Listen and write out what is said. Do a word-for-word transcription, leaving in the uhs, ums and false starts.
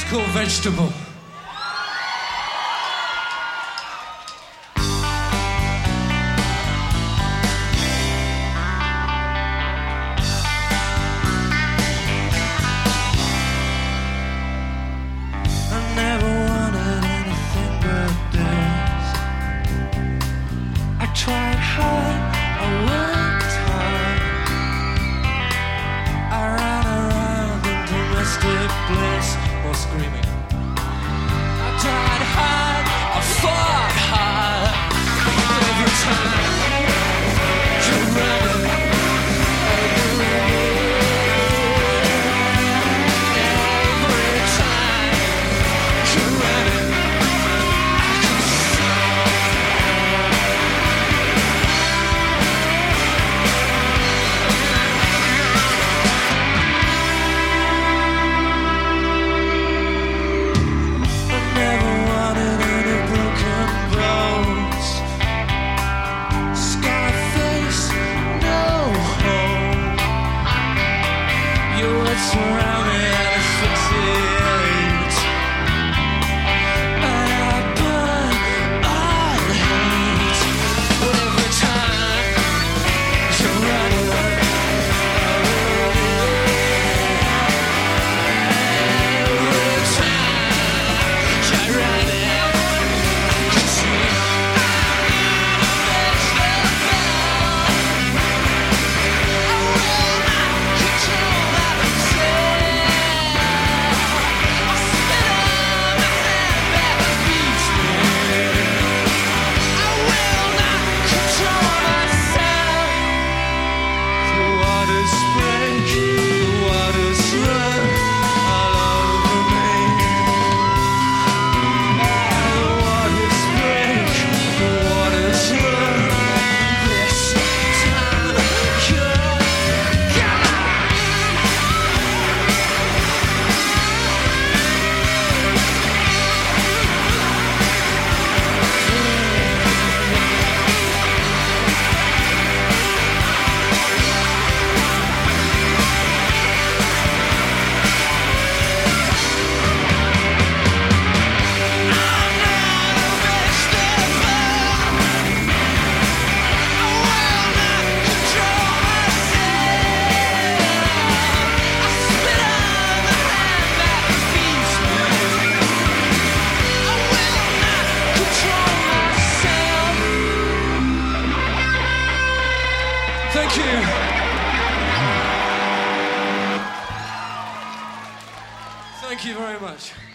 It's called Vegetable. Tried hard, I worked hard. I ran around in domestic bliss while screaming. I tried hard, I fought hard. Every time you ran, every time you ran, I could see. Surrounded and asphyxiate, and I burn all hate. But every time you're running, every time you're running, I can see Thank you. Thank you very much.